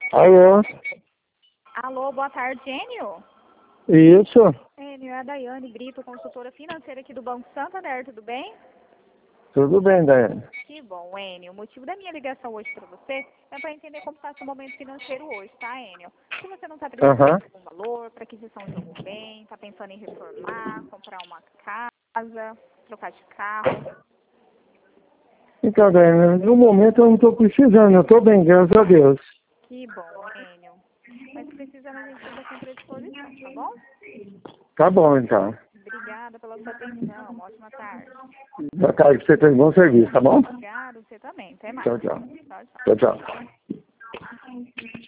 Alô? Alô, boa tarde, Enio. Isso? Enio, é a Daiane Brito, consultora financeira aqui do Banco Santander, tudo bem? Tudo bem, Daiane? Que bom, Enio. O motivo da minha ligação hoje para você é para entender como está seu momento financeiro hoje, tá, Enio? Se você não está precisando Aham. de algum valor, para aquisição de algum bem, está pensando em reformar, comprar uma casa, trocar de carro. Então, Daiane, no momento eu não estou precisando, eu estou bem, graças a Deus. Que bom, Enio. Mas precisando, a gente está sempre à disposição, tá bom? Tá bom, então. Obrigada pela sua atenção. Uma ótima tarde. Boa tarde, você fez bom serviço, tá bom? Obrigada, você também. Até mais. Tchau, tchau. Tchau, tchau. Tchau, tchau.